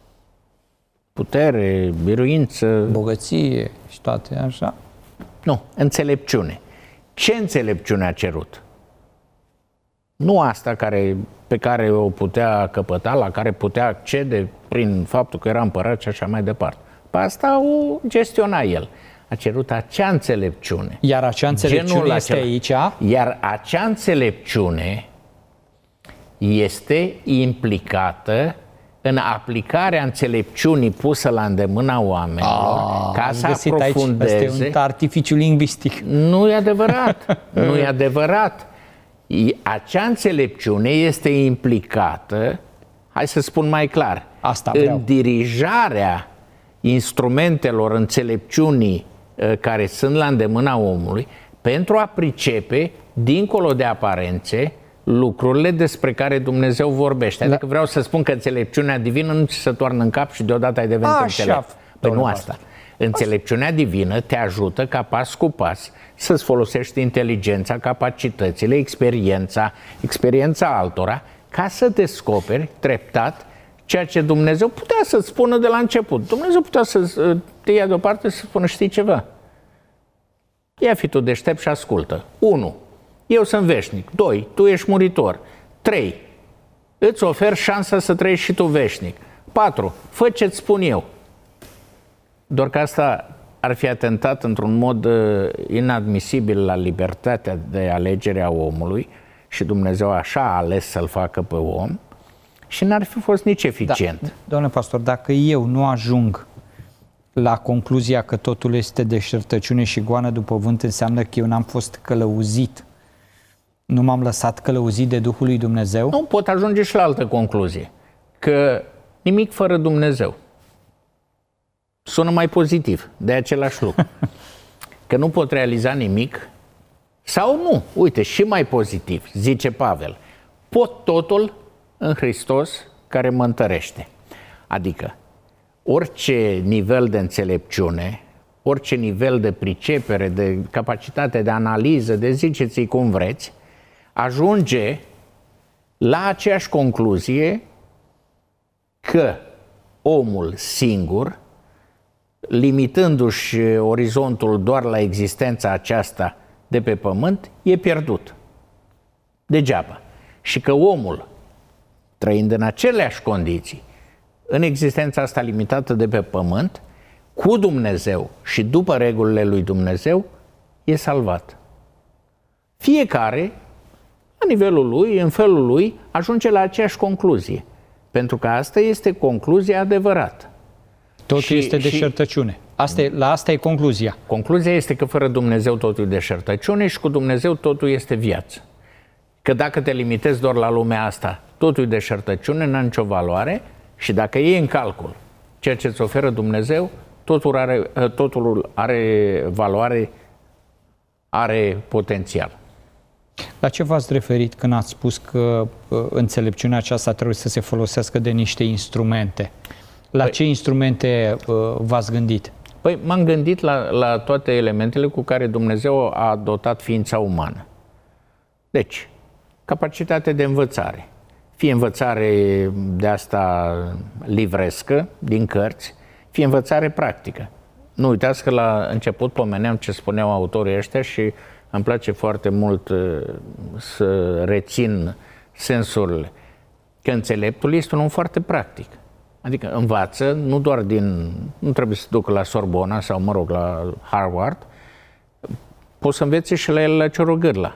Putere, biruință... Bogăție și toate așa. Nu, înțelepciune. Ce înțelepciune a cerut? Nu asta pe care o putea căpăta, la care putea accede prin faptul că era împărat și așa mai departe. Pe asta o gestiona el. A cerut acea înțelepciune. Iar acea înțelepciune este aici. Iar acea înțelepciune este implicată în aplicarea înțelepciunii pusă la îndemâna oamenilor ca să aprofundeze. Aici, este un artificiu lingvistic. Nu e adevărat. Nu e adevărat. Acea înțelepciune este implicată, hai să spun mai clar, în dirijarea instrumentelor înțelepciunii care sunt la îndemâna omului pentru a pricepe, dincolo de aparențe, lucrurile despre care Dumnezeu vorbește. Adică vreau să spun că înțelepciunea divină nu ți se toarnă în cap și deodată ai devenit înțelept. Păi nu asta. Înțelepciunea divină te ajută ca pas cu pas să-ți folosești inteligența, capacitățile, experiența altora, ca să descoperi treptat ceea ce Dumnezeu putea să-ți spună de la început. Dumnezeu putea să te ia deoparte și să spună, știi ceva? Ia fi tu deștept și ascultă. 1. Eu sunt veșnic. 2. Tu ești muritor. 3. Îți ofer șansa să trăiești și tu veșnic. 4. Fă ce-ți spun eu. Doar că asta ar fi atentat într-un mod inadmisibil la libertatea de alegere a omului și Dumnezeu așa a ales să-l facă pe om și n-ar fi fost nici eficient. Da, domnule pastor, dacă eu nu ajung la concluzia că totul este deșertăciune și goană după vânt, înseamnă că eu n-am fost călăuzit, nu m-am lăsat călăuzit de Duhul lui Dumnezeu? Nu, pot ajunge și la altă concluzie, că nimic fără Dumnezeu. Sună mai pozitiv, de același lucru. Că nu pot realiza nimic sau nu. Uite, și mai pozitiv, zice Pavel. Pot totul în Hristos care mă întărește. Adică, orice nivel de înțelepciune, orice nivel de pricepere, de capacitate de analiză, de ziceți-i cum vreți, ajunge la aceeași concluzie că omul singur, limitându-și orizontul doar la existența aceasta de pe pământ, e pierdut. Degeaba. Și că omul, trăind în aceleași condiții, în existența asta limitată de pe pământ, cu Dumnezeu și după regulile lui Dumnezeu, e salvat. Fiecare, la nivelul lui, în felul lui, ajunge la aceeași concluzie. Pentru că asta este concluzia adevărată. Totul este deșertăciune. La asta e concluzia. Concluzia este că fără Dumnezeu totul e deșertăciune și cu Dumnezeu totul este viață. Că dacă te limitezi doar la lumea asta, totul e deșertăciune, n-are nicio valoare și dacă iei în calcul ceea ce îți oferă Dumnezeu, totul are valoare, are potențial. La ce v-ați referit când ați spus că înțelepciunea aceasta trebuie să se folosească de niște instrumente? La ce instrumente v-ați gândit? Păi m-am gândit la toate elementele cu care Dumnezeu a dotat ființa umană. Deci, capacitate de învățare. Fie învățare de asta livrescă, din cărți, fie învățare practică. Nu uitați că la început pomeneam ce spuneau autorii ăștia și îmi place foarte mult să rețin sensurile. Că înțeleptul este un om foarte practic. Adică învață, nu doar nu trebuie să ducă la Sorbona sau, mă rog, la Harvard, poți să înveți și la el la Ciorogârla.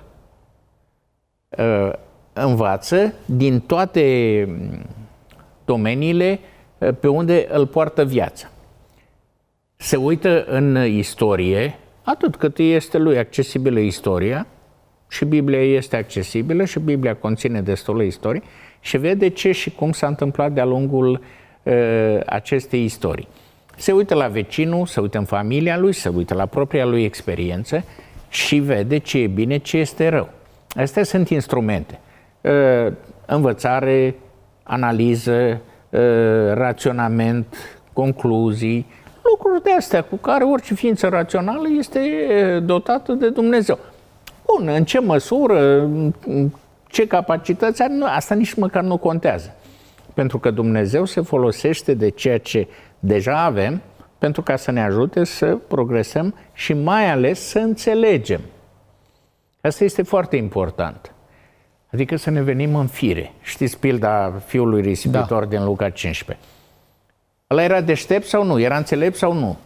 Învață din toate domeniile pe unde îl poartă viața. Se uită în istorie, atât cât este lui accesibilă istoria, și Biblia este accesibilă și Biblia conține destulă istorie, și vede ce și cum s-a întâmplat de-a lungul acestei istorii. Se uită la vecinul, se uită în familia lui, se uită la propria lui experiență și vede ce e bine, ce este rău. Astea sunt instrumente. Învățare, analiză, raționament, concluzii, lucruri de astea cu care orice ființă rațională este dotată de Dumnezeu. Bun, în ce măsură, ce capacități are, asta nici măcar nu contează. Pentru că Dumnezeu se folosește de ceea ce deja avem pentru ca să ne ajute să progresăm și mai ales să înțelegem. Asta este foarte important. Adică să ne venim în fire. Știți pilda fiului risipitor din Luca 15. Ăla era deștept sau nu? Era înțelept sau nu?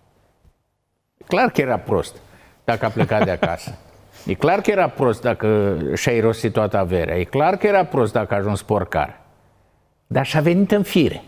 Clar că era prost dacă a plecat de acasă. E clar că era prost dacă și-a irosit toată averea. E clar că era prost dacă a ajuns porcar. Dar și-a venit în fire.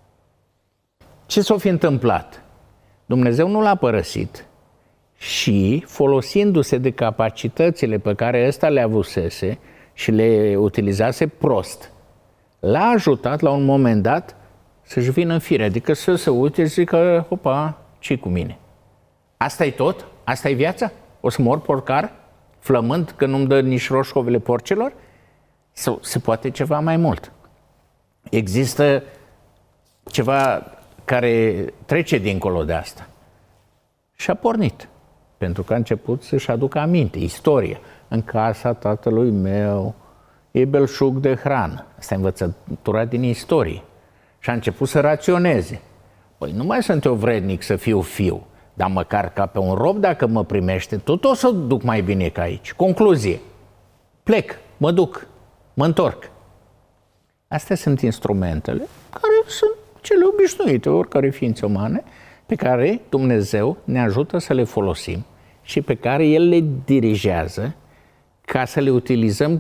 Ce s-a fi întâmplat? Dumnezeu nu l-a părăsit și, folosindu-se de capacitățile pe care ăsta le avusese și le utilizase prost, l-a ajutat la un moment dat să-și vină în fire. Adică să se uite și zică, opa, ce-i cu mine? Asta e tot? Asta e viața? O să mor porcar? Flămând că nu-mi dă nici roșcovele porcilor? Sau se poate ceva mai mult? Există ceva care trece dincolo de asta. Și a pornit. Pentru că a început să-și aducă aminte, istoria. În casa tatălui meu e belșug de hrană. Asta e învățătura din istorie. Și a început să raționeze. Păi nu mai sunt eu vrednic să fiu fiu, dar măcar ca pe un rob dacă mă primește, tot o să duc mai bine ca aici. Concluzie. Plec, mă duc, mă întorc. Astea sunt instrumentele care sunt cele obișnuite, oricare ființe umane, pe care Dumnezeu ne ajută să le folosim și pe care El le dirigează ca să le utilizăm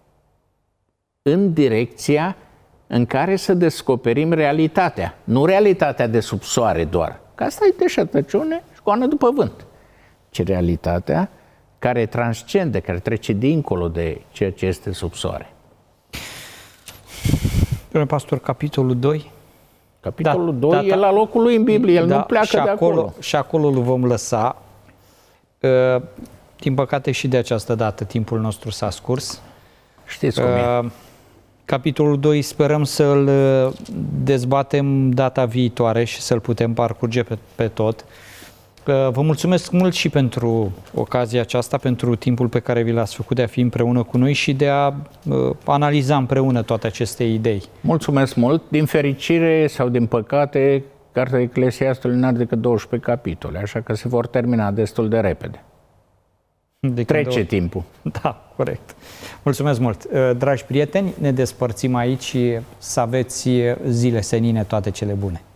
în direcția în care să descoperim realitatea. Nu realitatea de sub soare doar, că asta e deșertăciune și goană după vânt, ci realitatea care transcende, care trece dincolo de ceea ce este sub soare. Domnule pastor, capitolul 2? Capitolul 2 e la locul lui în Biblie, el nu pleacă de acolo. Și acolo îl vom lăsa. Din păcate și de această dată timpul nostru s-a scurs. Știți cum e. Capitolul 2 sperăm să-l dezbatem data viitoare și să-l putem parcurge pe tot. Vă mulțumesc mult și pentru ocazia aceasta, pentru timpul pe care vi l-ați făcut de a fi împreună cu noi și de a analiza împreună toate aceste idei. Mulțumesc mult. Din fericire sau din păcate, Cartea Eclesiastului nu are decât 12 capitole, așa că se vor termina destul de repede. Trece timpul. Da, corect. Mulțumesc mult. Dragi prieteni, ne despărțim aici și să aveți zile senine toate cele bune.